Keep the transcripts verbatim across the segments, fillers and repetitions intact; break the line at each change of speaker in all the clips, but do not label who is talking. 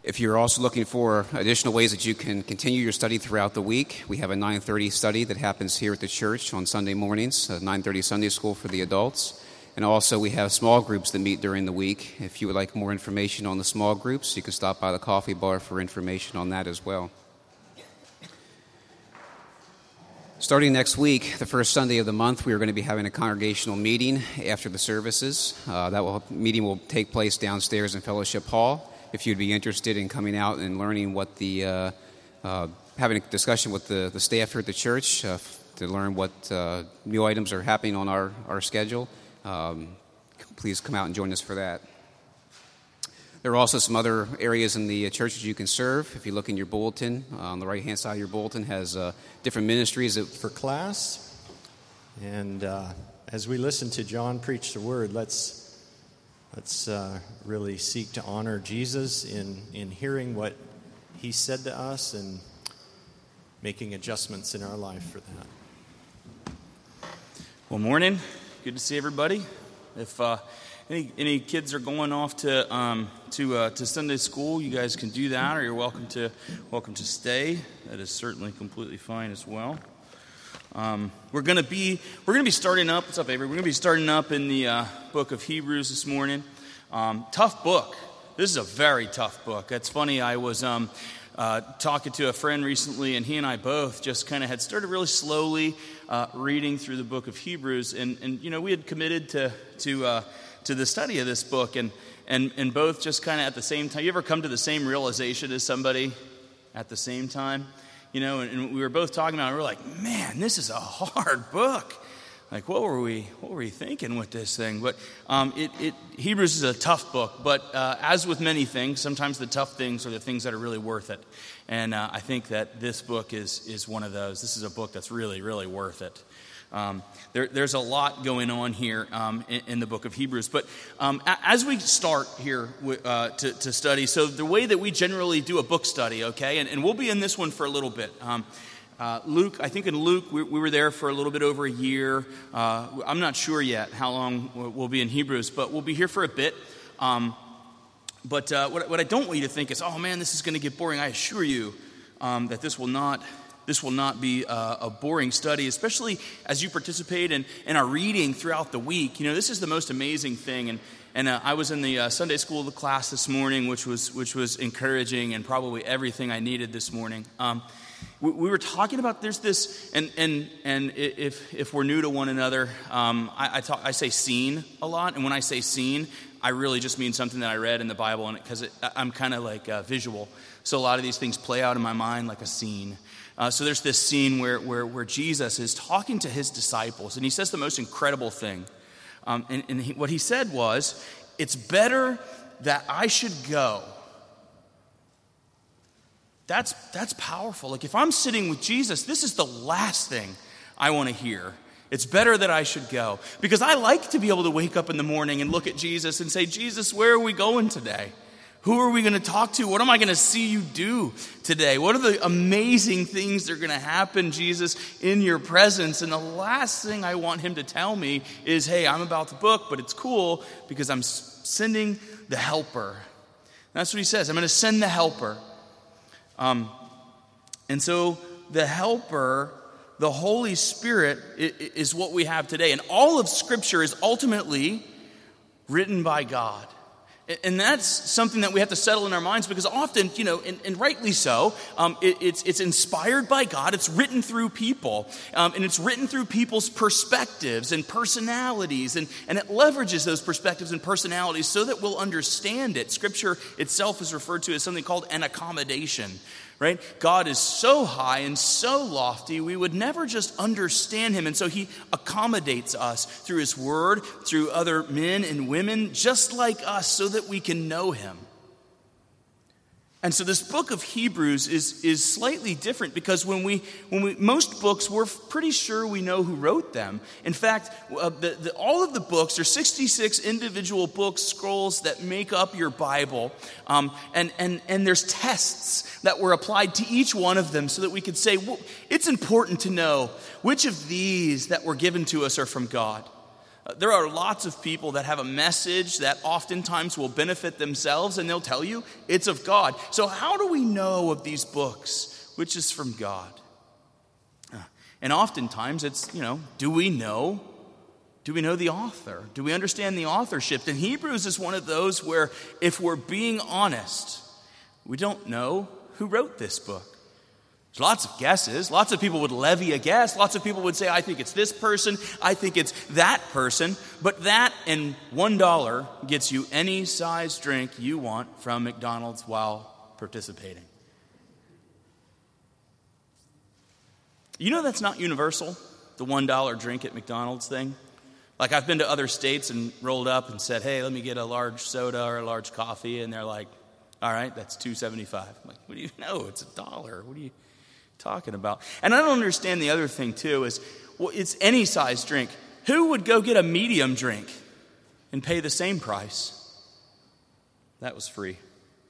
If you're also looking for additional ways that you can continue your study throughout the week, we have a nine thirty study that happens here at the church on Sunday mornings, a nine thirty Sunday school for the adults. And also we have small groups that meet during the week. If you would like more information on the small groups, you can stop by the coffee bar for information on that as well. Starting next week, the first Sunday of the month, we are going to be having a congregational meeting after the services. Uh, that will, meeting will take place downstairs in Fellowship Hall. If you'd be interested in coming out and learning what the, uh, uh, having a discussion with the, the staff here at the church uh, to learn what uh, new items are happening on our, our schedule, um, please come out and join us for that. There are also some other areas in the churches you can serve. If you look in your bulletin, uh, on the right-hand side of your bulletin has uh, different ministries. That
for class. And uh, as we listen to John preach the word, let's let's uh, really seek to honor Jesus in, in hearing what he said to us and making adjustments in our life for that.
Well, morning. Good to see everybody. If uh, any any kids are going off to um, to uh, to Sunday school, you guys can do that, or you're welcome to welcome to stay. That is certainly completely fine as well. Um, we're gonna be we're gonna be starting up. What's up, Avery? We're gonna be starting up in the uh, book of Hebrews this morning. Um, tough book. This is a very tough book. It's funny. I was um, uh, talking to a friend recently, and he and I both just kind of had started really slowly uh, reading through the book of Hebrews, and and you know we had committed to to uh, to the study of this book, and and and both just kind of at the same time. You ever come to the same realization as somebody at the same time? You know, and, and we were both talking about it, we were like, man, this is a hard book. Like, what were we what were we thinking with this thing? But um, it, it Hebrews is a tough book, but uh, as with many things, sometimes the tough things are the things that are really worth it. And uh, I think that this book is is one of those. This is a book that's really, really worth it. Um, there, there's a lot going on here um, in, in the book of Hebrews. But um, a, as we start here uh, to, to study, so the way that we generally do a book study, okay, and, and we'll be in this one for a little bit. Um, uh, Luke, I think in Luke, we, we were there for a little bit over a year. Uh, I'm not sure yet how long we'll be in Hebrews, but we'll be here for a bit. Um, but uh, what, what I don't want you to think is, oh man, this is going to get boring. I assure you um, that this will not This will not be a, a boring study, especially as you participate in, in our reading throughout the week. You know, this is the most amazing thing. And and uh, I was in the uh, Sunday school class this morning, which was which was encouraging and probably everything I needed this morning. Um, we, we were talking about there's this, and and and if if we're new to one another, um, I I, talk, I say seen a lot, and when I say seen, I really just mean something that I read in the Bible, and because I'm kind of like uh, visual, so a lot of these things play out in my mind like a scene. Uh, so there's this scene where, where where Jesus is talking to his disciples, and he says the most incredible thing. Um, and and he, what he said was, it's better that I should go. That's that's powerful. Like if I'm sitting with Jesus, this is the last thing I want to hear. It's better that I should go. Because I like to be able to wake up in the morning and look at Jesus and say, Jesus, where are we going today? Who are we going to talk to? What am I going to see you do today? What are the amazing things that are going to happen, Jesus, in your presence? And the last thing I want him to tell me is, hey, I'm about the book, but it's cool because I'm sending the helper. That's what he says. I'm going to send the helper. Um, and so the helper, the Holy Spirit, is what we have today. And all of Scripture is ultimately written by God. And that's something that we have to settle in our minds because often, you know, and, and rightly so, um, it, it's it's inspired by God. It's written through people, um, and it's written through people's perspectives and personalities, and, and it leverages those perspectives and personalities so that we'll understand it. Scripture itself is referred to as something called an accommodation. Right? God is so high and so lofty, we would never just understand him. And so he accommodates us through his word, through other men and women, just like us, so that we can know him. And so this book of Hebrews is, is slightly different because when we, when we, most books, we're pretty sure we know who wrote them. In fact, uh, the, the, all of the books, there's sixty-six individual books, scrolls that make up your Bible. Um, and, and, and there's tests that were applied to each one of them so that we could say, well, it's important to know which of these that were given to us are from God. Uh, there are lots of people that have a message that oftentimes will benefit themselves, and they'll tell you it's of God. So how do we know of these books which is from God? Uh, and oftentimes it's, you know, do we know? Do we know the author? Do we understand the authorship? And Hebrews is one of those where, if we're being honest, we don't know who wrote this book. There's lots of guesses. Lots of people would levy a guess. Lots of people would say, I think it's this person. I think it's that person. But that and one dollar gets you any size drink you want from McDonald's while participating. You know that's not universal, the one dollar drink at McDonald's thing? Like, I've been to other states and rolled up and said, hey, let me get a large soda or a large coffee. And they're like, all right, that's two seventy-five. I'm like, what do you know? It's a dollar. What are you talking about? And I don't understand the other thing, too, is well, it's any size drink. Who would go get a medium drink and pay the same price? That was free.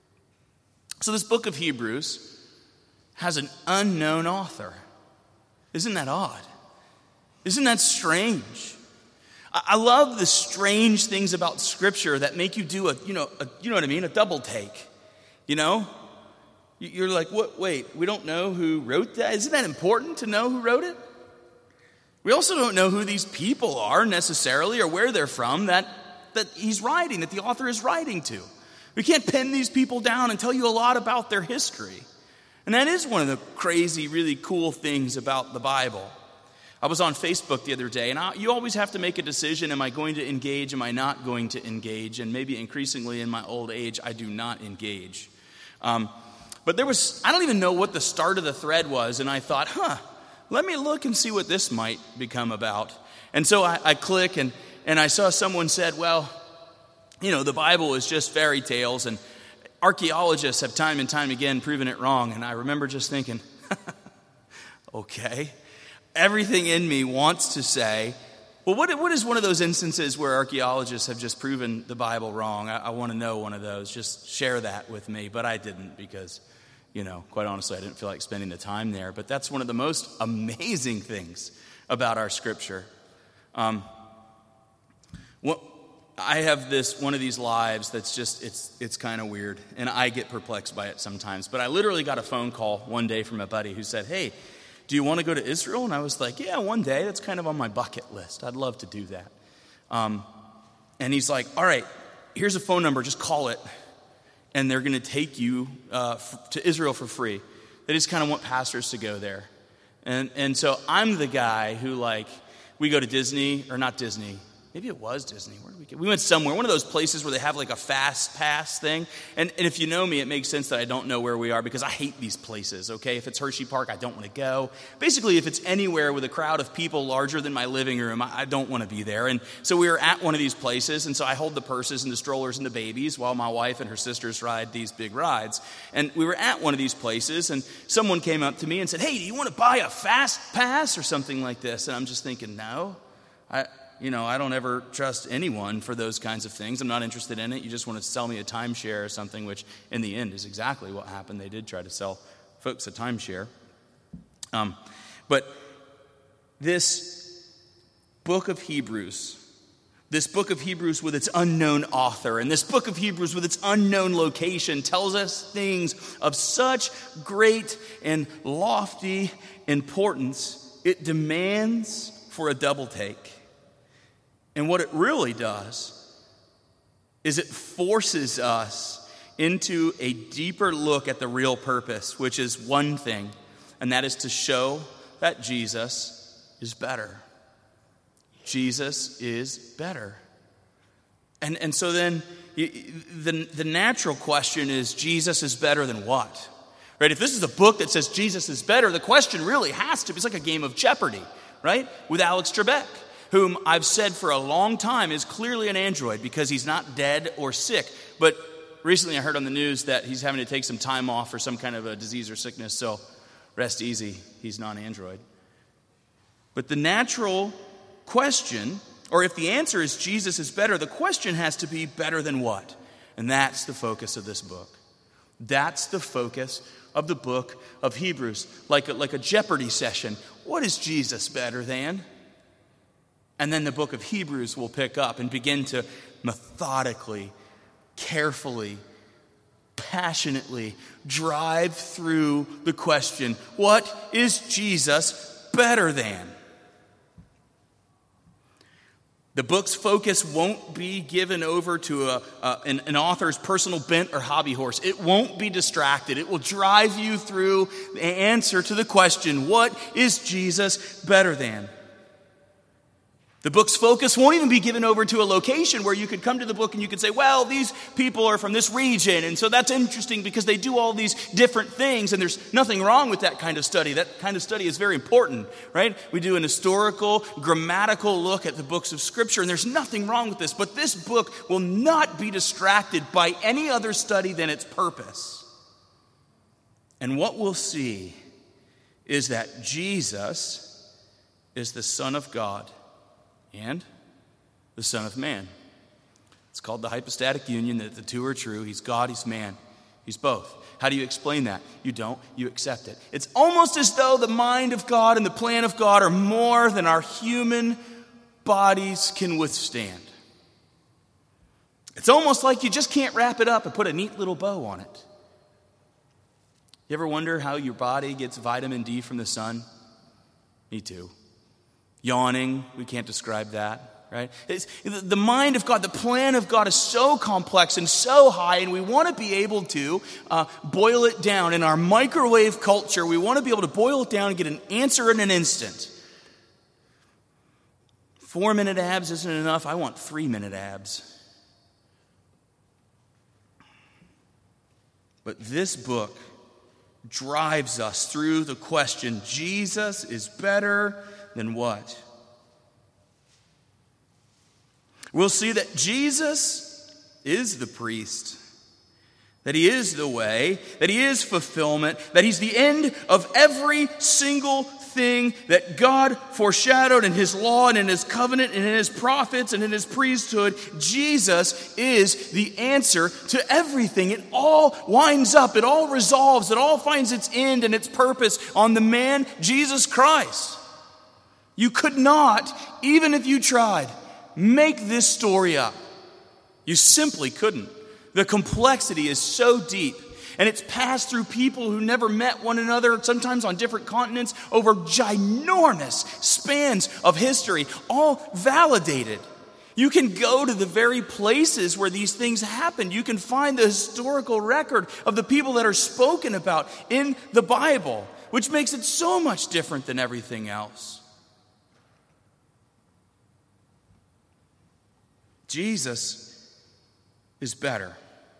So this book of Hebrews has an unknown author. Isn't that odd? Isn't that strange? I love the strange things about Scripture that make you do a, you know, a, you know what I mean, a double take. You know? You're like, what? Wait, we don't know who wrote that? Isn't that important to know who wrote it? We also don't know who these people are necessarily or where they're from that, that he's writing, that the author is writing to. We can't pin these people down and tell you a lot about their history. And that is one of the crazy, really cool things about the Bible. I was on Facebook the other day, and I, you always have to make a decision. Am I going to engage? Am I not going to engage? And maybe increasingly in my old age, I do not engage. Um, but there was, I don't even know what the start of the thread was, and I thought, huh, let me look and see what this might become about. And so I, I click, and, and I saw someone said, well, you know, the Bible is just fairy tales, and archaeologists have time and time again proven it wrong. And I remember just thinking, okay. Everything in me wants to say, well, what, what is one of those instances where archaeologists have just proven the Bible wrong? I, I want to know one of those. Just share that with me. But I didn't because, you know, quite honestly, I didn't feel like spending the time there. But that's one of the most amazing things about our Scripture. Um, what, I have this one of these lives that's just, it's it's kind of weird. And I get perplexed by it sometimes. But I literally got a phone call one day from a buddy who said, hey, do you want to go to Israel? And I was like, yeah, one day. That's kind of on my bucket list. I'd love to do that. Um, and he's like, all right, here's a phone number. Just call it. And they're going to take you uh, f- to Israel for free. They just kind of want pastors to go there. And and so I'm the guy who, like, we go to Disney, or not Disney. Maybe it was Disney. Where did we go? We went somewhere, one of those places where they have like a fast pass thing. And, and if you know me, it makes sense that I don't know where we are because I hate these places, okay? If it's Hershey Park, I don't want to go. Basically, if it's anywhere with a crowd of people larger than my living room, I, I don't want to be there. And so we were at one of these places, and so I hold the purses and the strollers and the babies while my wife and her sisters ride these big rides. And we were at one of these places, and someone came up to me and said, hey, do you want to buy a fast pass or something like this? And I'm just thinking, no, I... You know, I don't ever trust anyone for those kinds of things. I'm not interested in it. You just want to sell me a timeshare or something, which in the end is exactly what happened. They did try to sell folks a timeshare. Um, but this book of Hebrews, this book of Hebrews with its unknown author, and this book of Hebrews with its unknown location tells us things of such great and lofty importance. It demands for a double take. And what it really does is it forces us into a deeper look at the real purpose, which is one thing, and that is to show that Jesus is better. Jesus is better. And, and so then the, the natural question is, Jesus is better than what? Right? If this is a book that says Jesus is better, the question really has to be, it's like a game of Jeopardy, right? With Alex Trebek, whom I've said for a long time is clearly an android because he's not dead or sick. But recently I heard on the news that he's having to take some time off for some kind of a disease or sickness, so rest easy, he's non-android. But the natural question, or if the answer is Jesus is better, the question has to be better than what? And that's the focus of this book. That's the focus of the book of Hebrews, like a, like a Jeopardy session. What is Jesus better than? And then the book of Hebrews will pick up and begin to methodically, carefully, passionately drive through the question, what is Jesus better than? The book's focus won't be given over to a, a, an, an author's personal bent or hobby horse. It won't be distracted. It will drive you through the answer to the question, what is Jesus better than? The book's focus won't even be given over to a location where you could come to the book and you could say, well, these people are from this region, and so that's interesting because they do all these different things, and there's nothing wrong with that kind of study. That kind of study is very important, right? We do an historical, grammatical look at the books of Scripture, and there's nothing wrong with this, but this book will not be distracted by any other study than its purpose. And what we'll see is that Jesus is the Son of God and the Son of Man. It's called the hypostatic union, that the two are true. He's God, he's man. He's both. How do you explain that? You don't. You accept it. It's almost as though the mind of God and the plan of God are more than our human bodies can withstand. It's almost like you just can't wrap it up and put a neat little bow on it. You ever wonder how your body gets vitamin D from the sun? Me too. Yawning, we can't describe that, right? It's, the mind of God, the plan of God is so complex and so high, and we want to be able to uh, boil it down. In our microwave culture, we want to be able to boil it down and get an answer in an instant. Four-minute abs isn't enough. I want three-minute abs. But this book drives us through the question, Jesus is better than what? We'll see that Jesus is the priest, that he is the way, that he is fulfillment, that he's the end of every single thing that God foreshadowed in his law and in his covenant and in his prophets and in his priesthood. Jesus is the answer to everything. It all winds up, it all resolves, it all finds its end and its purpose on the man, Jesus Christ. You could not, even if you tried, make this story up. You simply couldn't. The complexity is so deep, and it's passed through people who never met one another, sometimes on different continents, over ginormous spans of history, all validated. You can go to the very places where these things happened. You can find the historical record of the people that are spoken about in the Bible, which makes it so much different than everything else. Jesus is better.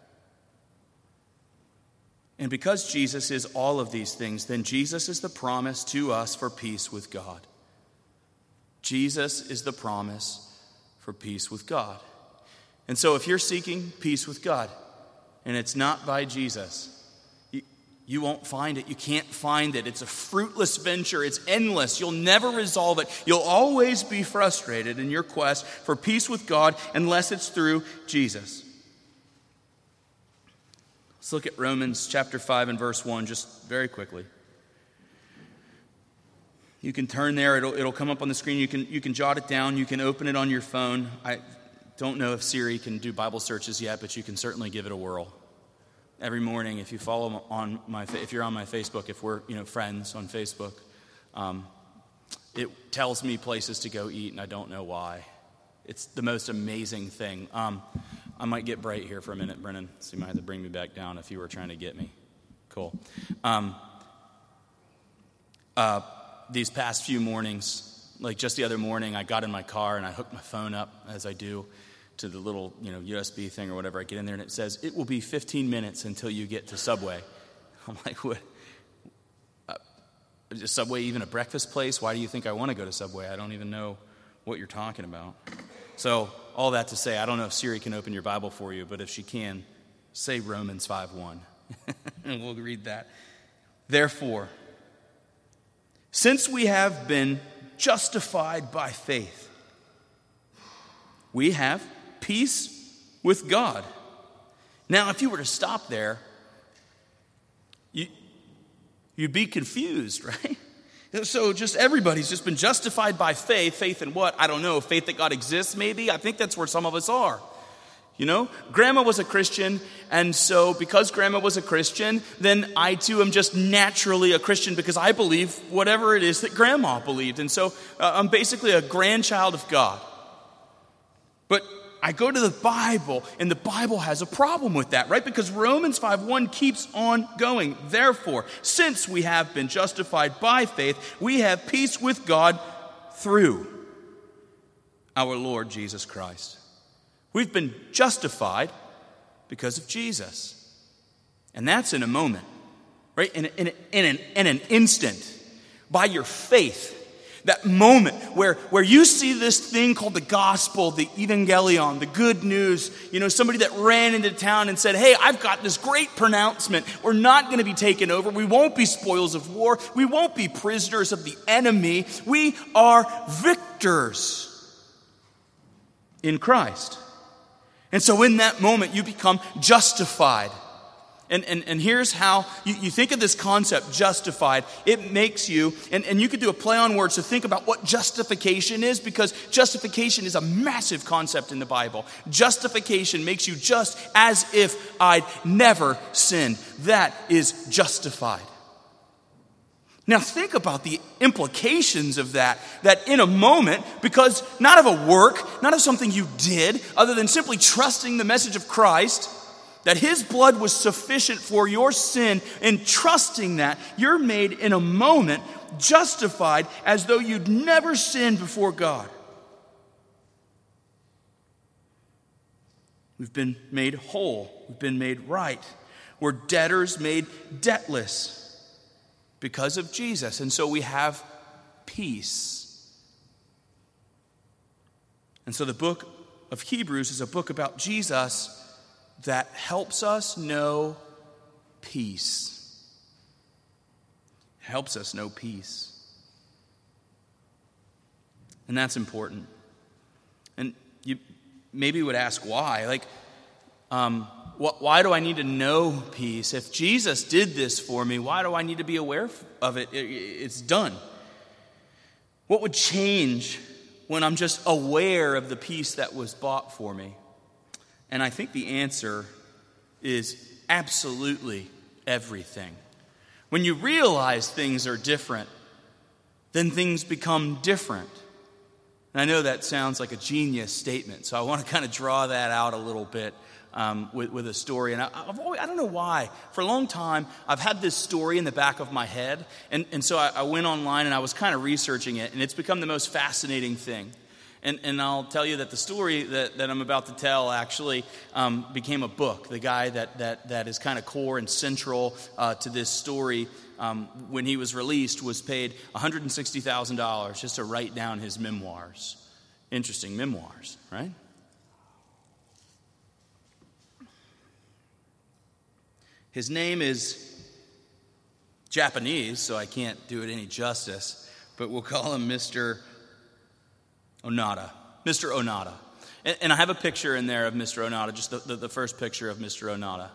And because Jesus is all of these things, then Jesus is the promise to us for peace with God. Jesus is the promise for peace with God. And so if you're seeking peace with God, and it's not by Jesus, you, you won't find it. You can't find it. It's a fruitless venture. It's endless. You'll never resolve it. You'll always be frustrated in your quest for peace with God unless it's through Jesus. Let's look at Romans chapter five and verse one just very quickly. You can turn there. It'll, it'll come up on the screen. You can, you can jot it down. You can open it on your phone. I don't know if Siri can do Bible searches yet, but you can certainly give it a whirl. Every morning, if you follow on my, if you're on my Facebook, if we're you know friends on Facebook, um, it tells me places to go eat, and I don't know why. It's the most amazing thing. Um, I might get bright here for a minute, Brennan, so you might have to bring me back down if you were trying to get me. Cool. Um, uh, these past few mornings, like just the other morning, I got in my car and I hooked my phone up, as I do, to the little, you know, U S B thing or whatever. I get in there and it says, it will be fifteen minutes until you get to Subway. I'm like, what? Uh, is Subway even a breakfast place? Why do you think I want to go to Subway? I don't even know what you're talking about. So all that to say, I don't know if Siri can open your Bible for you, but if she can, say Romans five one. And we'll read that. Therefore, since we have been justified by faith, we have peace with God. Now, if you were to stop there, you, you'd be confused, right? So just everybody's just been justified by faith. Faith in what? I don't know. Faith that God exists, maybe? I think that's where some of us are. You know, grandma was a Christian, and so because grandma was a Christian, then I too am just naturally a Christian because I believe whatever it is that grandma believed. And so uh, I'm basically a grandchild of God. But I go to the Bible, and the Bible has a problem with that, right? Because Romans five one keeps on going. Therefore, since we have been justified by faith, we have peace with God through our Lord Jesus Christ. We've been justified because of Jesus. And that's in a moment, right? In, in, in, an, in an instant, by your faith. That moment where, where you see this thing called the gospel, the evangelion, the good news, you know, somebody that ran into town and said, hey, I've got this great pronouncement. We're not going to be taken over. We won't be spoils of war. We won't be prisoners of the enemy. We are victors in Christ. And so in that moment, you become justified. And, and, and here's how you, you think of this concept, justified. It makes you, and, and you could do a play on words to think about what justification is, because justification is a massive concept in the Bible. Justification makes you just as if I'd never sinned. That is justified. Now think about the implications of that, that in a moment, because not of a work, not of something you did, other than simply trusting the message of Christ, that his blood was sufficient for your sin, and trusting that, you're made in a moment justified as though you'd never sinned before God. We've been made whole. We've been made right. We're debtors made debtless because of Jesus. And so we have peace. And so the book of Hebrews is a book about Jesus that helps us know peace. Helps us know peace. And that's important. And you maybe would ask why. Like, um, wh- why do I need to know peace? If Jesus did this for me, why do I need to be aware of it? it it's done. What would change when I'm just aware of the peace that was bought for me? And I think the answer is absolutely everything. When you realize things are different, then things become different. And I know that sounds like a genius statement, so I want to kind of draw that out a little bit um, with, with a story. And I, I've always, I don't know why. For a long time, I've had this story in the back of my head, and, and so I, I went online and I was kind of researching it, and it's become the most fascinating thing. And, and I'll tell you that the story that, that I'm about to tell actually um, became a book. The guy that, that, that is kind of core and central uh, to this story, um, when he was released, was paid one hundred sixty thousand dollars just to write down his memoirs. Interesting memoirs, right? His name is Japanese, so I can't do it any justice, but we'll call him Mister Onoda. Mister Onoda. And, and I have a picture in there of Mister Onoda, just the, the, the first picture of Mister Onoda.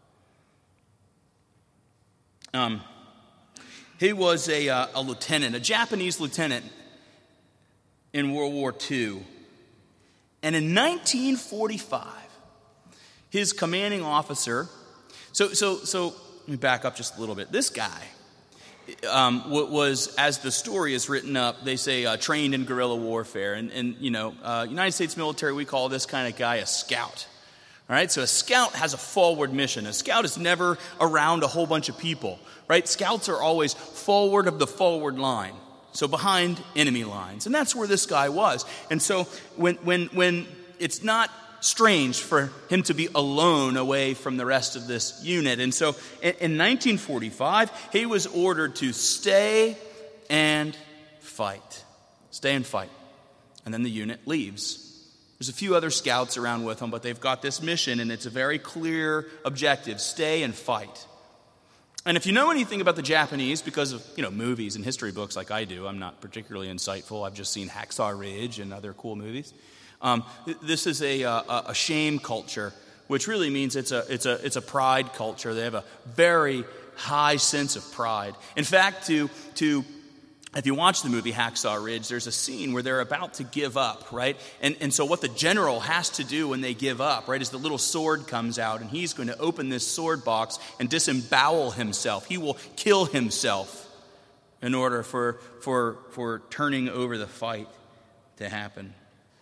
Um, he was a, uh, a lieutenant, a Japanese lieutenant in World War Two. And in nineteen forty-five, his commanding officer, so, so, so let me back up just a little bit. This guy Um, was, as the story is written up, they say uh, trained in guerrilla warfare. And, and you know, uh, United States military, we call this kind of guy a scout. All right, so a scout has a forward mission. A scout is never around a whole bunch of people, right? Scouts are always forward of the forward line, so behind enemy lines. And that's where this guy was. And so when when when it's not strange for him to be alone away from the rest of this unit. And so in, in nineteen forty-five, he was ordered to stay and fight. Stay and fight. And then the unit leaves. There's a few other scouts around with them, but they've got this mission, and it's a very clear objective: stay and fight. And if you know anything about the Japanese, because of, you know, movies and history books like I do, I'm not particularly insightful. I've just seen Hacksaw Ridge and other cool movies. Um, this is a, a, a shame culture, which really means it's a, it's, a, it's a pride culture. They have a very high sense of pride. In fact, to, to if you watch the movie Hacksaw Ridge, there's a scene where they're about to give up, right? And, and so what the general has to do when they give up, right, is the little sword comes out, and he's going to open this sword box and disembowel himself. He will kill himself in order for, for, for turning over the fight to happen.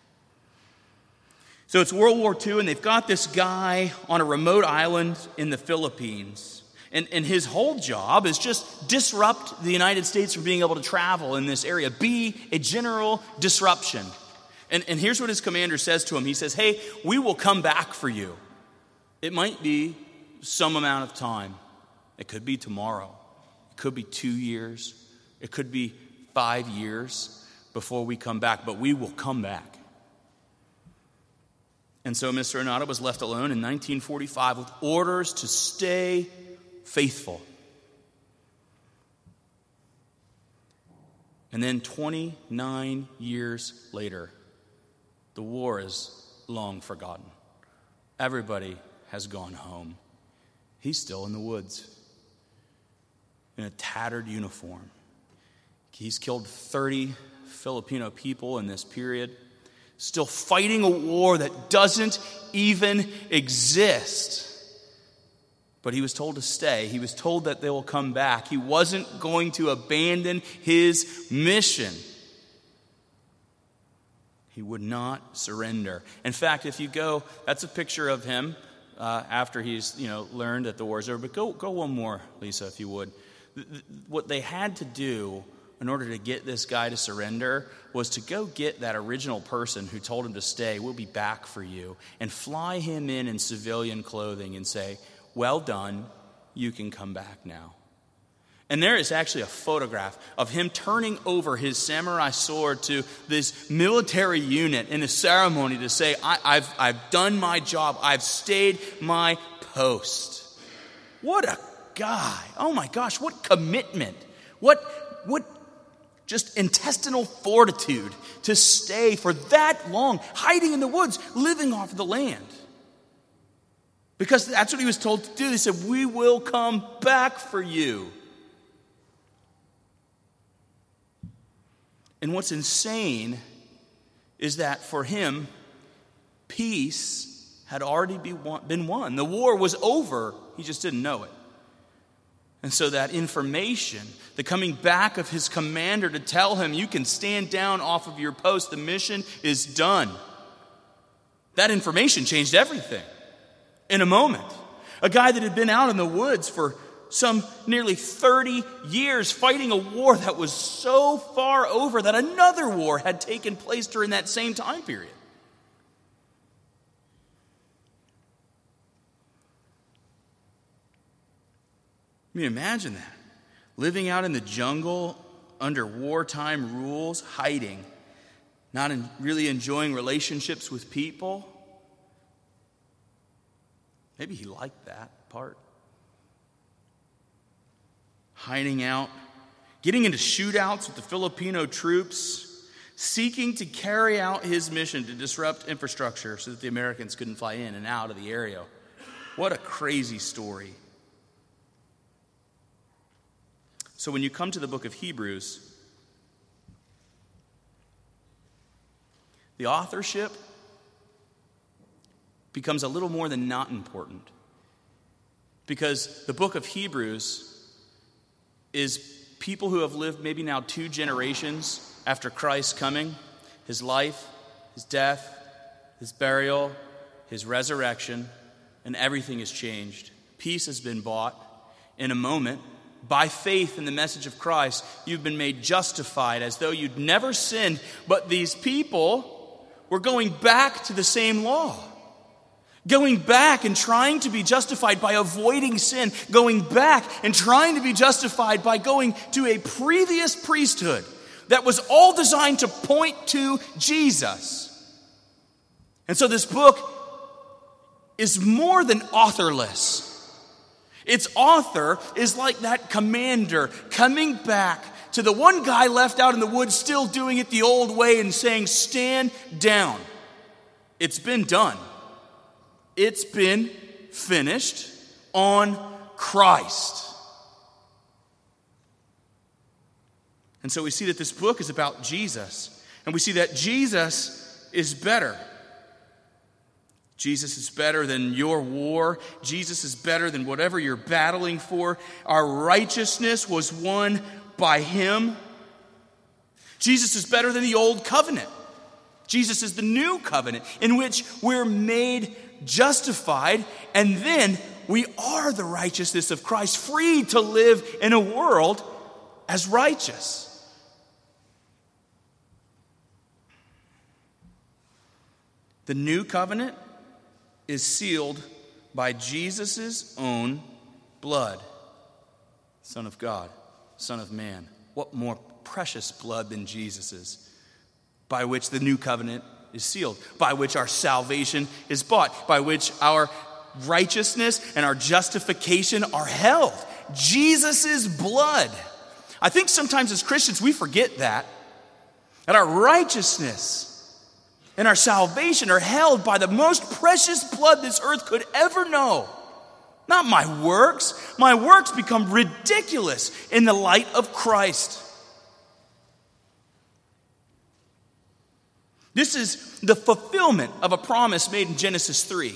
So it's World War Two, and they've got this guy on a remote island in the Philippines. And, and his whole job is just disrupt the United States from being able to travel in this area. Be a general disruption. And, and here's what his commander says to him. He says, hey, we will come back for you. It might be some amount of time. It could be tomorrow. It could be two years. It could be five years before we come back. But we will come back. And so Mister Onoda was left alone in nineteen forty-five with orders to stay faithful. And then twenty-nine years later, the war is long forgotten. Everybody has gone home. He's still in the woods in a tattered uniform. He's killed thirty Filipino people in this period, still fighting a war that doesn't even exist. But he was told to stay. He was told that they will come back. He wasn't going to abandon his mission. He would not surrender. In fact, if you go, that's a picture of him uh, after he's, you know, learned that the war is over. But go, go one more, Lisa, if you would. What they had to do in order to get this guy to surrender was to go get that original person who told him to stay. We'll be back for you, and fly him in in civilian clothing and say, well done, you can come back now. And there is actually a photograph of him turning over his samurai sword to this military unit in a ceremony to say, I, I've, I've done my job. I've stayed my post. What a guy. Oh my gosh, what commitment. What, what just intestinal fortitude to stay for that long, hiding in the woods, living off the land. Because that's what he was told to do. They said, we will come back for you. And what's insane is that for him, peace had already been won. The war was over. He just didn't know it. And so that information, the coming back of his commander to tell him, you can stand down off of your post, the mission is done. That information changed everything. In a moment. A guy that had been out in the woods for some nearly thirty years fighting a war that was so far over that another war had taken place during that same time period. I mean, imagine that. Living out in the jungle under wartime rules, hiding, not in really enjoying relationships with people. Maybe he liked that part. Hiding out, getting into shootouts with the Filipino troops, seeking to carry out his mission to disrupt infrastructure so that the Americans couldn't fly in and out of the area. What a crazy story. So when you come to the book of Hebrews, the authorship becomes a little more than not important. Because the book of Hebrews is people who have lived maybe now two generations after Christ's coming, his life, his death, his burial, his resurrection, and everything has changed. Peace has been bought in a moment. By faith in the message of Christ, you've been made justified as though you'd never sinned, but these people were going back to the same law. Going back and trying to be justified by avoiding sin. Going back and trying to be justified by going to a previous priesthood that was all designed to point to Jesus. And so this book is more than authorless. Its author is like that commander coming back to the one guy left out in the woods still doing it the old way and saying, stand down. It's been done. It's been finished on Christ. And so we see that this book is about Jesus. And we see that Jesus is better. Jesus is better than your war. Jesus is better than whatever you're battling for. Our righteousness was won by him. Jesus is better than the old covenant. Jesus is the new covenant in which we're made justified, and then we are the righteousness of Christ, free to live in a world as righteous. The new covenant is sealed by Jesus' own blood. Son of God, Son of Man. What more precious blood than Jesus's, by which the new covenant is sealed, by which our salvation is bought, by which our righteousness and our justification are held. Jesus' blood. I think sometimes as Christians we forget that. That our righteousness and our salvation are held by the most precious blood this earth could ever know. Not my works. My works become ridiculous in the light of Christ. This is the fulfillment of a promise made in Genesis three.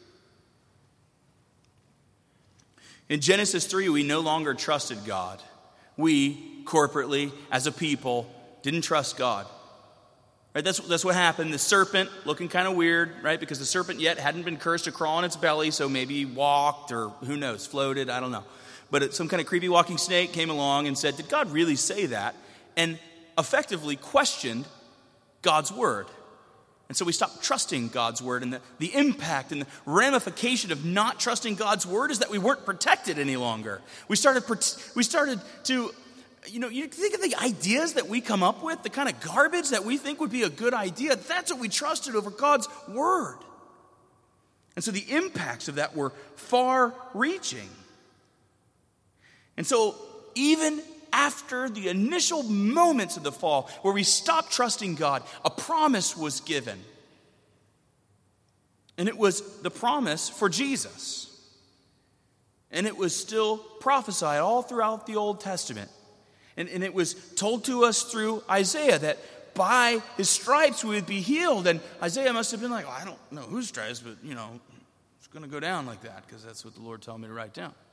In Genesis three, we no longer trusted God. We, corporately, as a people, didn't trust God. Right? That's, that's what happened. The serpent, looking kind of weird, right? Because the serpent yet hadn't been cursed to crawl on its belly, so maybe he walked or who knows, floated, I don't know. But it, some kind of creepy walking snake came along and said, did God really say that? And effectively questioned God's word. And so we stopped trusting God's word, and the, the impact and the ramification of not trusting God's word is that we weren't protected any longer. We started, we started to, you know, you think of the ideas that we come up with, the kind of garbage that we think would be a good idea. That's what we trusted over God's word. And so the impacts of that were far-reaching. And so even after the initial moments of the fall, where we stopped trusting God, a promise was given. And it was the promise for Jesus. And it was still prophesied all throughout the Old Testament. And, and it was told to us through Isaiah that by his stripes we would be healed. And Isaiah must have been like, oh, I don't know whose stripes, but, you know, it's going to go down like that because that's what the Lord told me to write down.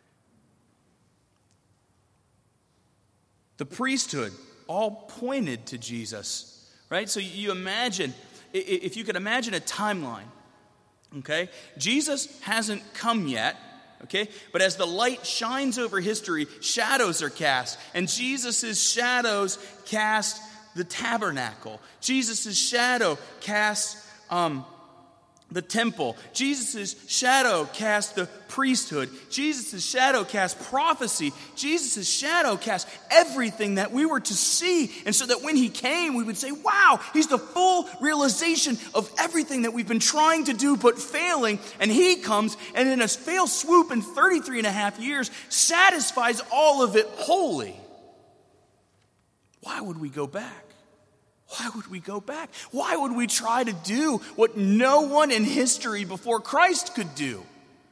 The priesthood all pointed to Jesus, right? So you imagine, if you could imagine a timeline, okay? Jesus hasn't come yet, okay? But as the light shines over history, shadows are cast. And Jesus' shadows cast the tabernacle. Jesus' shadow casts um, the temple. Jesus' shadow cast the priesthood. Jesus' shadow cast prophecy. Jesus' shadow cast everything that we were to see. And so that when he came, we would say, wow, he's the full realization of everything that we've been trying to do but failing. And he comes and in a fail swoop in thirty-three and a half years satisfies all of it wholly. Why would we go back? Why would we go back? Why would we try to do what no one in history before Christ could do?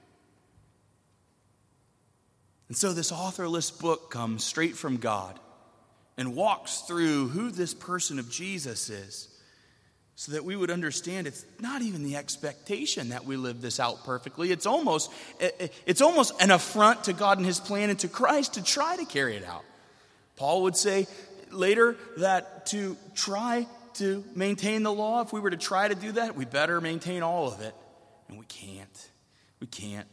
And so this authorless book comes straight from God and walks through who this person of Jesus is so that we would understand it's not even the expectation that we live this out perfectly. It's almost, it's almost an affront to God and his plan and to Christ to try to carry it out. Paul would say later that to try to maintain the law, if we were to try to do that, we better maintain all of it. And we can't. We can't.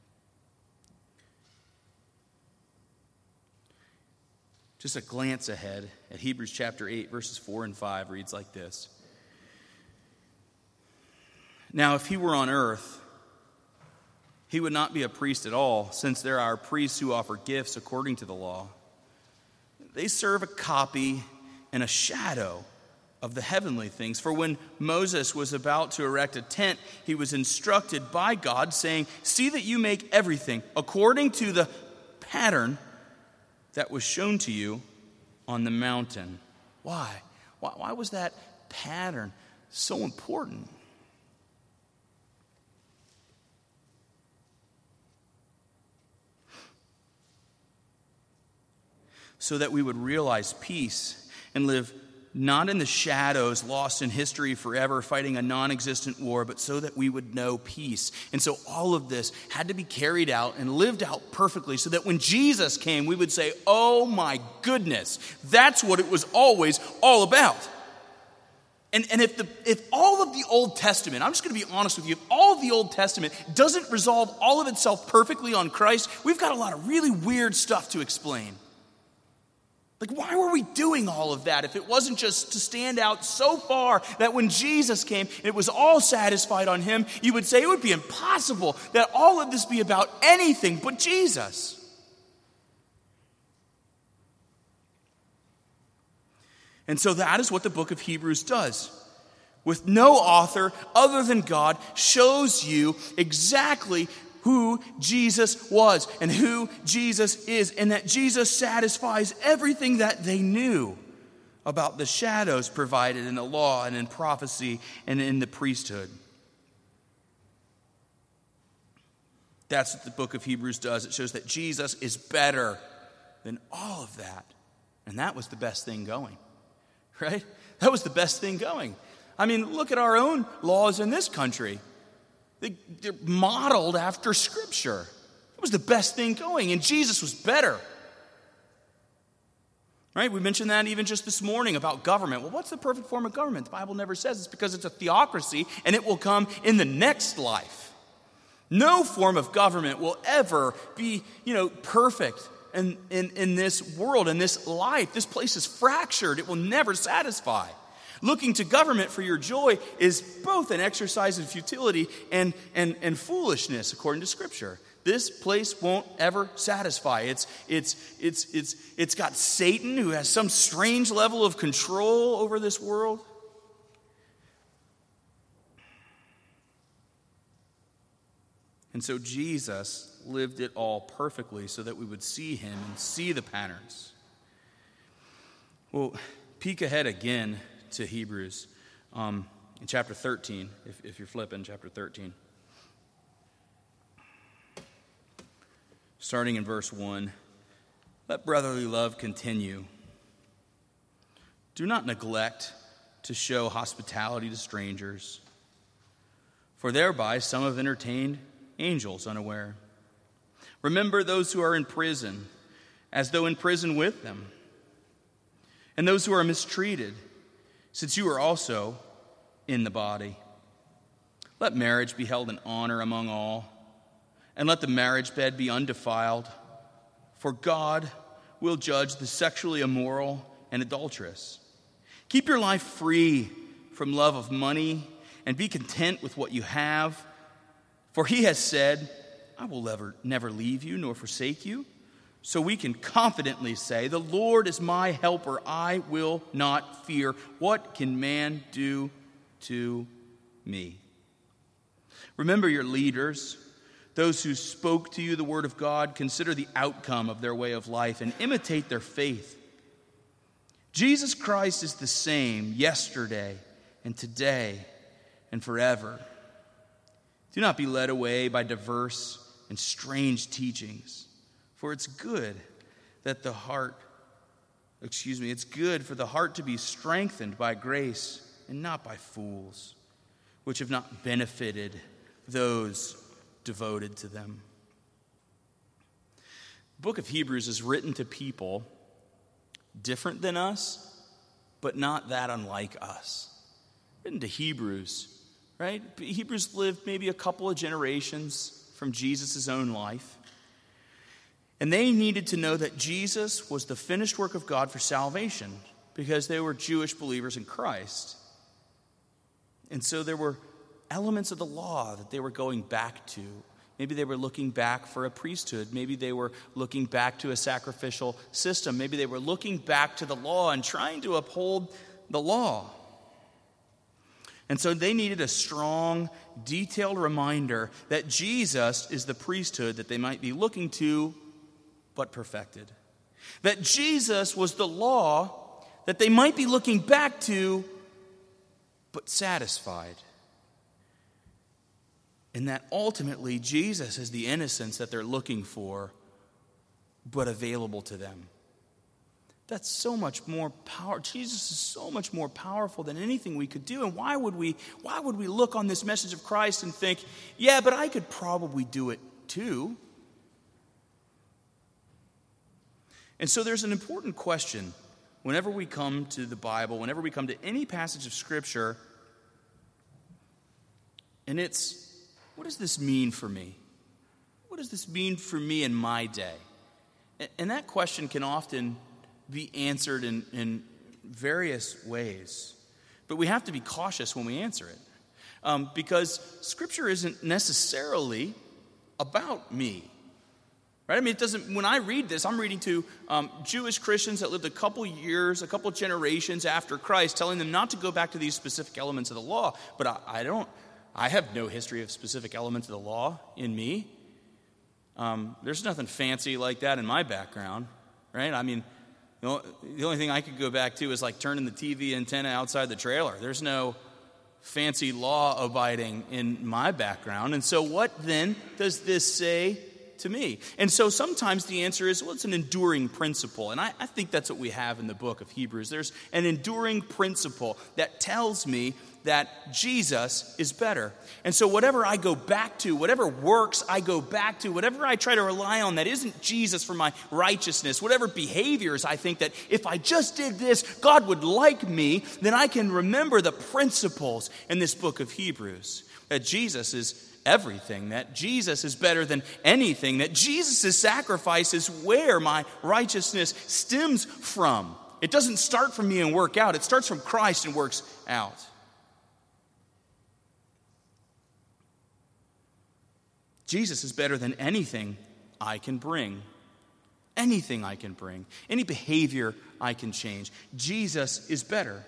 Just a glance ahead at Hebrews chapter eight, verses four and five reads like this. Now, if he were on earth, he would not be a priest at all, since there are priests who offer gifts according to the law. They serve a copy and a shadow of the heavenly things. For when Moses was about to erect a tent, he was instructed by God, saying, see that you make everything according to the pattern that was shown to you on the mountain. Why? Why, why was that pattern so important? so that we would realize peace and live not in the shadows, lost in history forever, fighting a non-existent war, but so that we would know peace. And so all of this had to be carried out and lived out perfectly so that when Jesus came, we would say, oh my goodness, that's what it was always all about. And, and if the if all of the Old Testament, I'm just going to be honest with you, if all of the Old Testament doesn't resolve all of itself perfectly on Christ, we've got a lot of really weird stuff to explain. Like, why were we doing all of that if it wasn't just to stand out so far that when Jesus came and it was all satisfied on him, you would say it would be impossible that all of this be about anything but Jesus. And so that is what the book of Hebrews does. With no author other than God, shows you exactly who Jesus was and who Jesus is, and that Jesus satisfies everything that they knew about the shadows provided in the law and in prophecy and in the priesthood. That's what the book of Hebrews does. It shows that Jesus is better than all of that. And that was the best thing going, right? That was the best thing going. I mean, look at our own laws in this country. They're modeled after Scripture. It was the best thing going, and Jesus was better. Right? We mentioned that even just this morning about government. Well, what's the perfect form of government? The Bible never says it's because it's a theocracy, and it will come in the next life. No form of government will ever be, you know, perfect in, in, in this world, in this life. This place is fractured. It will never satisfy. Looking to government for your joy is both an exercise in futility and, and, and foolishness, according to Scripture. This place won't ever satisfy. It's, it's, it's, it's, it's got Satan, who has some strange level of control over this world. And so Jesus lived it all perfectly so that we would see him and see the patterns. Well, peek ahead again to Hebrews um, in chapter thirteen, if, if you're flipping, chapter thirteen. Starting in verse one, let brotherly love continue. Do not neglect to show hospitality to strangers, for thereby some have entertained angels unaware. Remember those who are in prison, as though in prison with them, and those who are mistreated, since you are also in the body. Let marriage be held in honor among all, and let the marriage bed be undefiled, for God will judge the sexually immoral and adulterous. Keep your life free from love of money, and be content with what you have, for he has said, I will never, never leave you nor forsake you. So we can confidently say, the Lord is my helper, I will not fear. What can man do to me? Remember your leaders, those who spoke to you the word of God. Consider the outcome of their way of life and imitate their faith. Jesus Christ is the same yesterday and today and forever. Do not be led away by diverse and strange teachings. For it's good that the heart, excuse me, it's good for the heart to be strengthened by grace and not by fools, which have not benefited those devoted to them. The book of Hebrews is written to people different than us, but not that unlike us. Written to Hebrews, right? Hebrews lived maybe a couple of generations from Jesus' own life. And they needed to know that Jesus was the finished work of God for salvation because they were Jewish believers in Christ. And so there were elements of the law that they were going back to. Maybe they were looking back for a priesthood. Maybe they were looking back to a sacrificial system. Maybe they were looking back to the law and trying to uphold the law. And so they needed a strong, detailed reminder that Jesus is the priesthood that they might be looking to, but perfected. That Jesus was the law that they might be looking back to, but satisfied. And that ultimately Jesus is the innocence that they're looking for, but available to them. That's so much more power. Jesus is so much more powerful than anything we could do. And why would we, why would we look on this message of Christ and think, yeah, but I could probably do it too? And so there's an important question whenever we come to the Bible, whenever we come to any passage of Scripture, and it's, what does this mean for me? What does this mean for me in my day? And that question can often be answered in, in various ways. But we have to be cautious when we answer it. Um, because Scripture isn't necessarily about me. Right? I mean, it doesn't, when I read this, I'm reading to um, Jewish Christians that lived a couple years, a couple generations after Christ, telling them not to go back to these specific elements of the law. But I, I don't, I have no history of specific elements of the law in me. Um, there's nothing fancy like that in my background, right? I mean, you know, the only thing I could go back to is like turning the T V antenna outside the trailer. There's no fancy law abiding in my background. And so what then does this say to me? And so sometimes the answer is, well, it's an enduring principle. And I, I think that's what we have in the book of Hebrews. There's an enduring principle that tells me that Jesus is better. And so whatever I go back to, whatever works I go back to, whatever I try to rely on that isn't Jesus for my righteousness, whatever behaviors I think that if I just did this, God would like me, then I can remember the principles in this book of Hebrews. That Jesus is everything, that Jesus is better than anything, that Jesus' sacrifice is where my righteousness stems from. It doesn't start from me and work out. It starts from Christ and works out. Jesus is better than anything I can bring. Anything I can bring. Any behavior I can change. Jesus is better.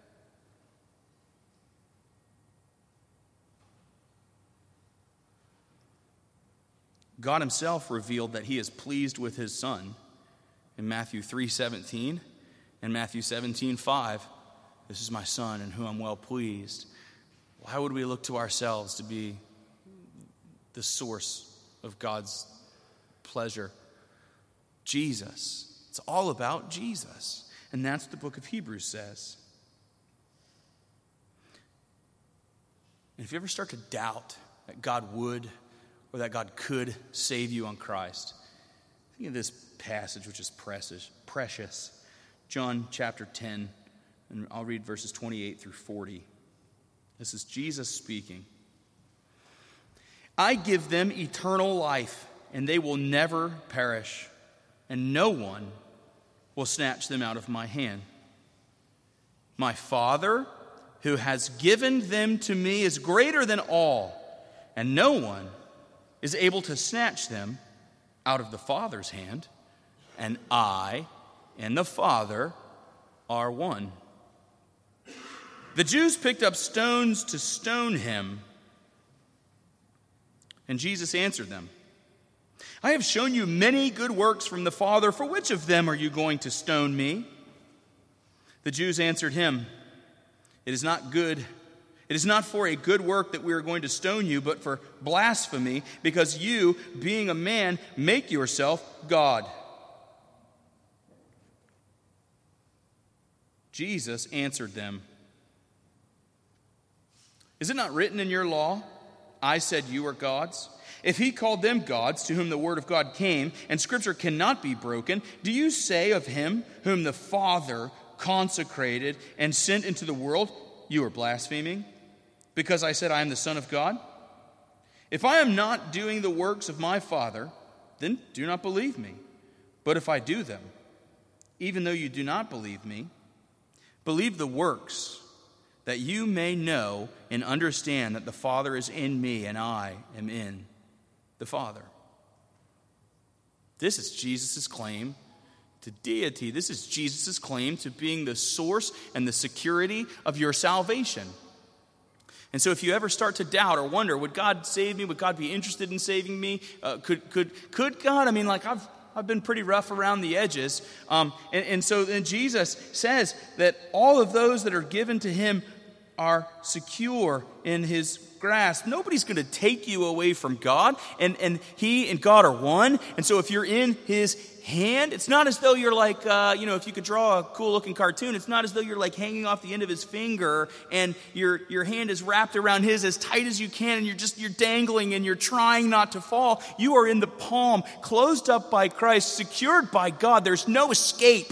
God himself revealed that he is pleased with his Son in Matthew three seventeen and Matthew seventeen five. This is my Son in whom I'm well pleased. Why would we look to ourselves to be the source of God's pleasure? Jesus. It's all about Jesus. And that's what the book of Hebrews says. And if you ever start to doubt that God would or that God could save you on Christ, think of this passage which is precious. precious. John chapter ten, and I'll read verses twenty-eight through forty. This is Jesus speaking. I give them eternal life, and they will never perish, and no one will snatch them out of my hand. My Father, who has given them to me, is greater than all, and no one is able to snatch them out of the Father's hand, and I and the Father are one. The Jews picked up stones to stone him, and Jesus answered them, I have shown you many good works from the Father. For which of them are you going to stone me? The Jews answered him, It is not good. It is not for a good work that we are going to stone you, but for blasphemy, because you, being a man, make yourself God. Jesus answered them, Is it not written in your law, I said you are gods? If he called them gods, to whom the word of God came, and Scripture cannot be broken, do you say of him whom the Father consecrated and sent into the world, you are blaspheming, because I said I am the Son of God? If I am not doing the works of my Father, then do not believe me. But if I do them, even though you do not believe me, believe the works, that you may know and understand that the Father is in me and I am in the Father. This is Jesus' claim to deity. This is Jesus' claim to being the source and the security of your salvation. And so if you ever start to doubt or wonder, would God save me? Would God be interested in saving me? Uh, could could could God? I mean, like I've I've been pretty rough around the edges. Um, and, and so then Jesus says that all of those that are given to him are secure in his grasp. Nobody's going to take you away from God, and, and he and God are one. And so if you're in his hand, it's not as though you're like, uh, you know, if you could draw a cool-looking cartoon, it's not as though you're like hanging off the end of his finger and your your hand is wrapped around his as tight as you can, and you're just, you're dangling and you're trying not to fall. You are in the palm, closed up by Christ, secured by God. There's no escape.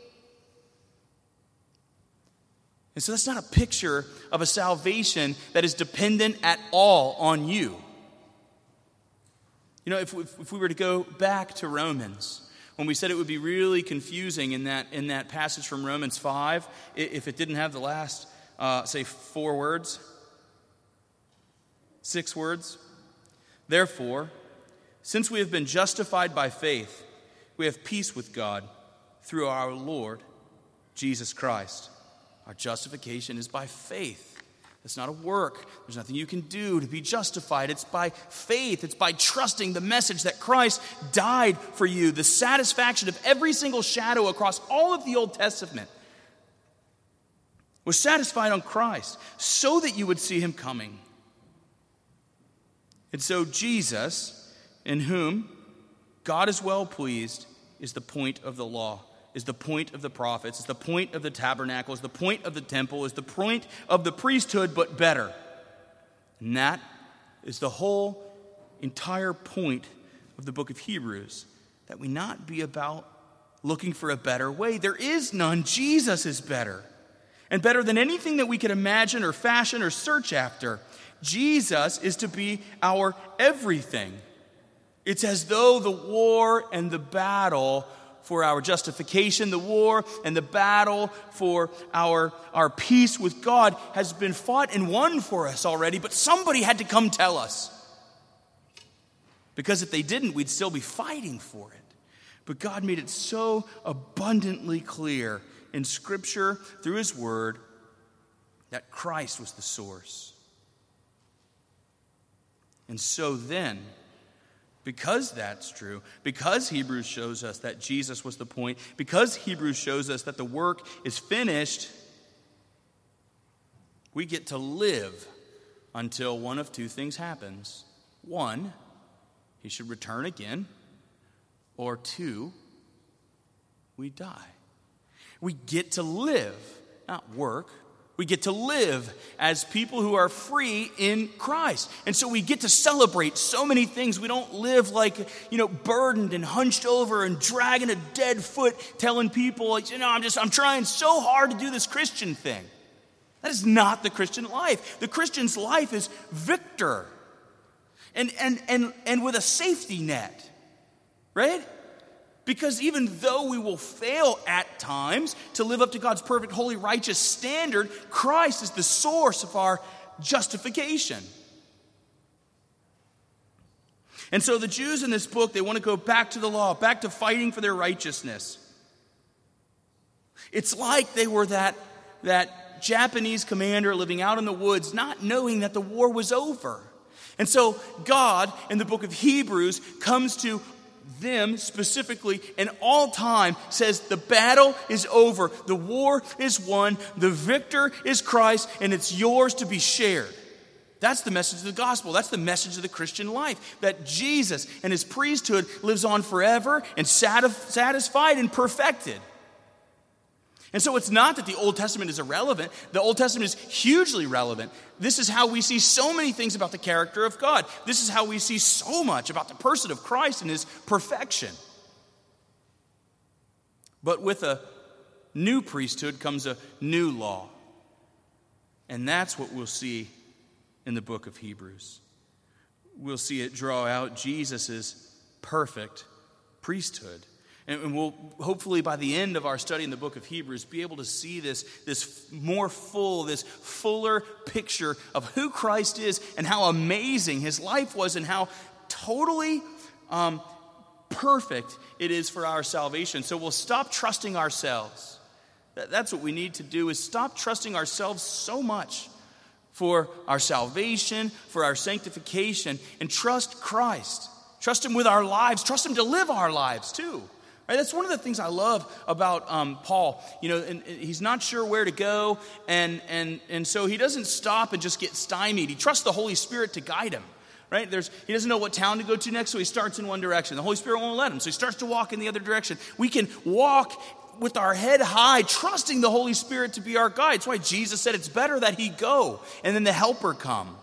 And so that's not a picture of a salvation that is dependent at all on you. You know, if, if, if we were to go back to Romans, when we said it would be really confusing in that in that passage from Romans five, if it didn't have the last, uh, say, four words, six words. Therefore, since we have been justified by faith, we have peace with God through our Lord Jesus Christ. Our justification is by faith. It's not a work. There's nothing you can do to be justified. It's by faith. It's by trusting the message that Christ died for you. The satisfaction of every single shadow across all of the Old Testament was satisfied on Christ so that you would see him coming. And so Jesus, in whom God is well pleased, is the point of the law, is the point of the prophets, is the point of the tabernacle, is the point of the temple, is the point of the priesthood, but better. And that is the whole entire point of the book of Hebrews, that we not be about looking for a better way. There is none. Jesus is better. And better than anything that we could imagine or fashion or search after. Jesus is to be our everything. It's as though the war and the battle for our justification, the war and the battle for our, our peace with God has been fought and won for us already, but somebody had to come tell us. Because if they didn't, we'd still be fighting for it. But God made it so abundantly clear in Scripture through his word that Christ was the source. And so then, because that's true, because Hebrews shows us that Jesus was the point, because Hebrews shows us that the work is finished, we get to live until one of two things happens. One, he should return again, or two, we die. We get to live, not work. We get to live as people who are free in Christ. And so we get to celebrate so many things. We don't live like, you know, burdened and hunched over and dragging a dead foot, telling people, like, you know, I'm just, I'm trying so hard to do this Christian thing. That is not the Christian life. The Christian's life is victor. And, and, and, and with a safety net, right? Because even though we will fail at times to live up to God's perfect, holy, righteous standard, Christ is the source of our justification. And so the Jews in this book, they want to go back to the law, back to fighting for their righteousness. It's like they were that, that Japanese commander living out in the woods, not knowing that the war was over. And so God, in the book of Hebrews, comes to them specifically and all time says the battle is over, the war is won, the victor is Christ, and it's yours to be shared. That's the message of the gospel. That's the message of the Christian life, that Jesus and his priesthood lives on forever and satisfied and perfected. And so it's not that the Old Testament is irrelevant. The Old Testament is hugely relevant. This is how we see so many things about the character of God. This is how we see so much about the person of Christ and his perfection. But with a new priesthood comes a new law. And that's what we'll see in the book of Hebrews. We'll see it draw out Jesus' perfect priesthood. And we'll hopefully by the end of our study in the book of Hebrews be able to see this, this more full, this fuller picture of who Christ is and how amazing his life was and how totally um, perfect it is for our salvation. So we'll stop trusting ourselves. That's what we need to do, is stop trusting ourselves so much for our salvation, for our sanctification, and trust Christ. Trust him with our lives. Trust him to live our lives too. Right? That's one of the things I love about um, Paul. You know, and, and he's not sure where to go, and and and so he doesn't stop and just get stymied. He trusts the Holy Spirit to guide him. Right? There's he doesn't know what town to go to next, so he starts in one direction. The Holy Spirit won't let him, so he starts to walk in the other direction. We can walk with our head high, trusting the Holy Spirit to be our guide. That's why Jesus said it's better that he go and then the helper come.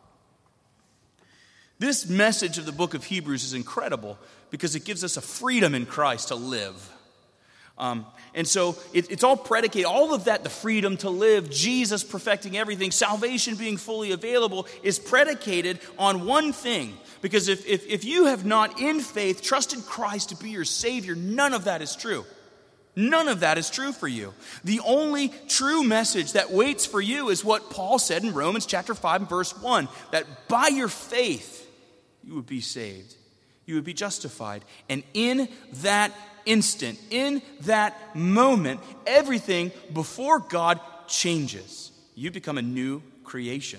This message of the book of Hebrews is incredible because it gives us a freedom in Christ to live. Um, and so it, it's all predicated, all of that, the freedom to live, Jesus perfecting everything, salvation being fully available, is predicated on one thing. Because if, if, if you have not in faith trusted Christ to be your Savior, none of that is true. None of that is true for you. The only true message that waits for you is what Paul said in Romans chapter five and verse one, that by your faith you would be saved. You would be justified. And in that instant, in that moment, everything before God changes. You become a new creation.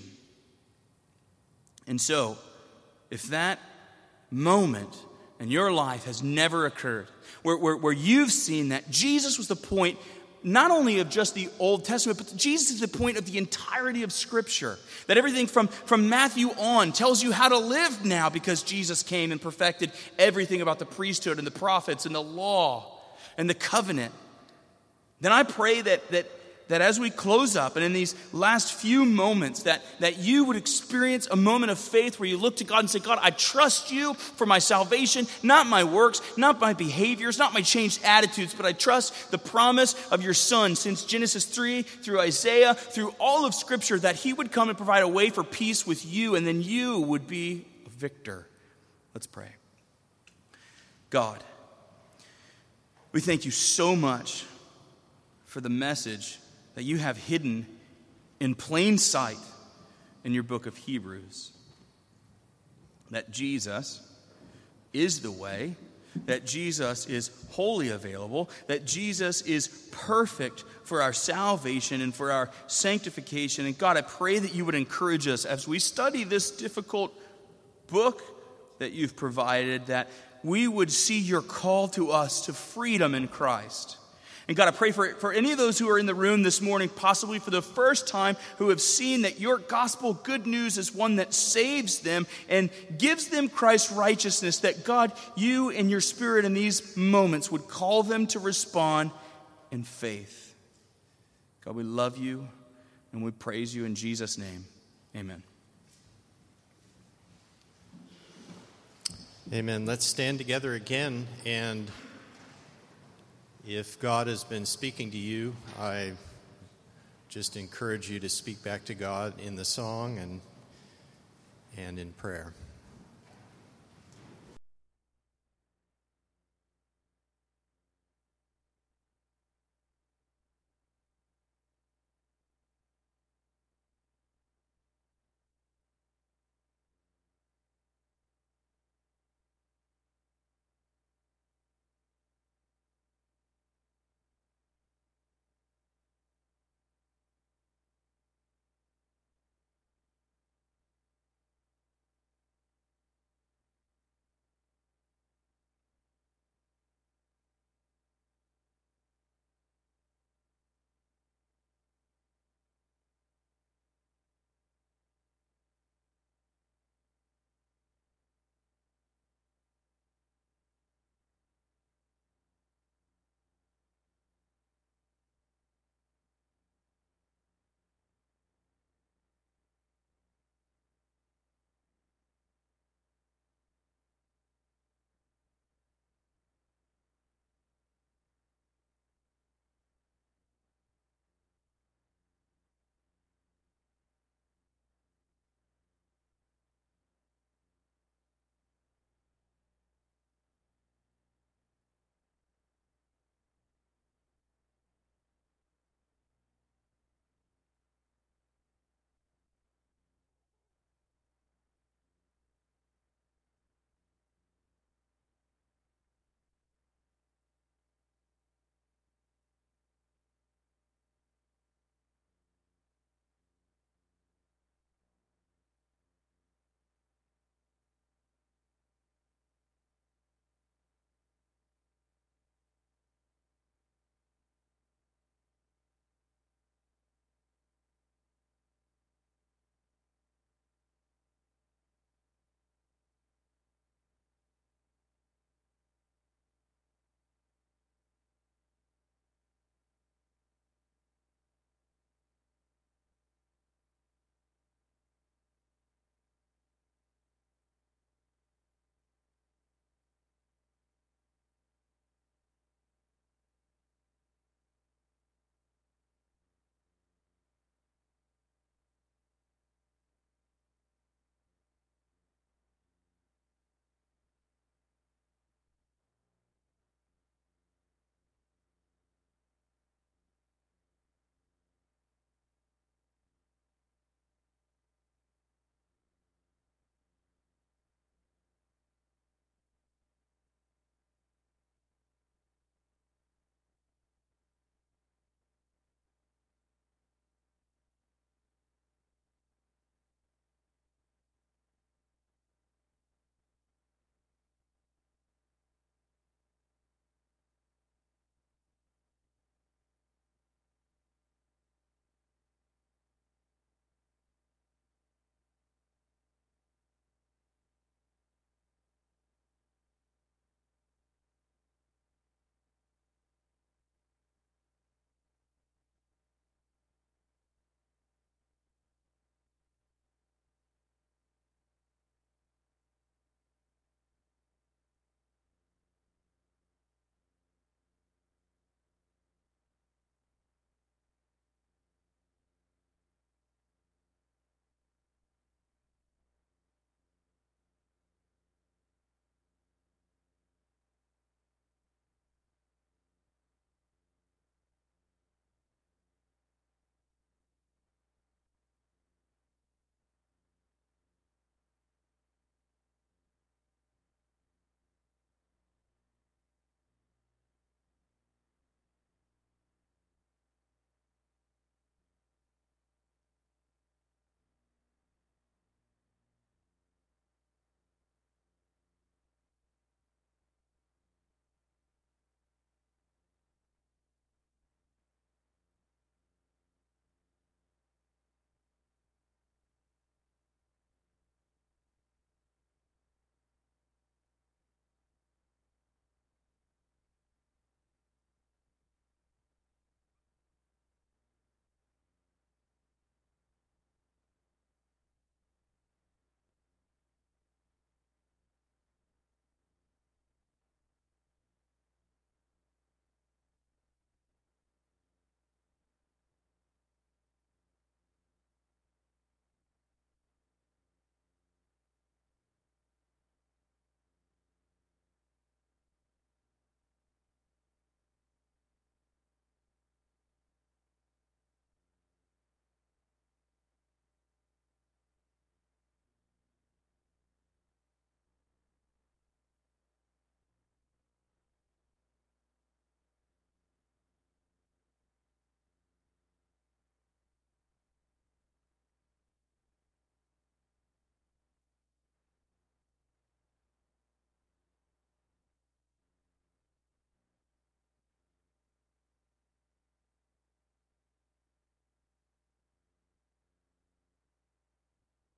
And so, if that moment in your life has never occurred, where, where, where you've seen that Jesus was the point not only of just the Old Testament, but Jesus is the point of the entirety of Scripture. That everything from, from Matthew on tells you how to live now because Jesus came and perfected everything about the priesthood and the prophets and the law and the covenant. Then I pray that that that as we close up and in these last few moments that, that you would experience a moment of faith where you look to God and say, God, I trust you for my salvation, not my works, not my behaviors, not my changed attitudes, but I trust the promise of your Son since Genesis three, through Isaiah, through all of Scripture, that he would come and provide a way for peace with you, and then you would be a victor. Let's pray. God, we thank you so much for the message that you have hidden in plain sight in your book of Hebrews. That Jesus is the way, that Jesus is wholly available, that Jesus is perfect for our salvation and for our sanctification. And God, I pray that you would encourage us as we study this difficult book that you've provided, that we would see your call to us to freedom in Christ. And God, I pray for, for any of those who are in the room this morning, possibly for the first time, who have seen that your gospel good news is one that saves them and gives them Christ's righteousness, that God, you and your Spirit in these moments would call them to respond in faith. God, we love you and we praise you in Jesus' name. Amen.
Amen. Let's stand together again, and if God has been speaking to you, I just encourage you to speak back to God in the song and and in prayer.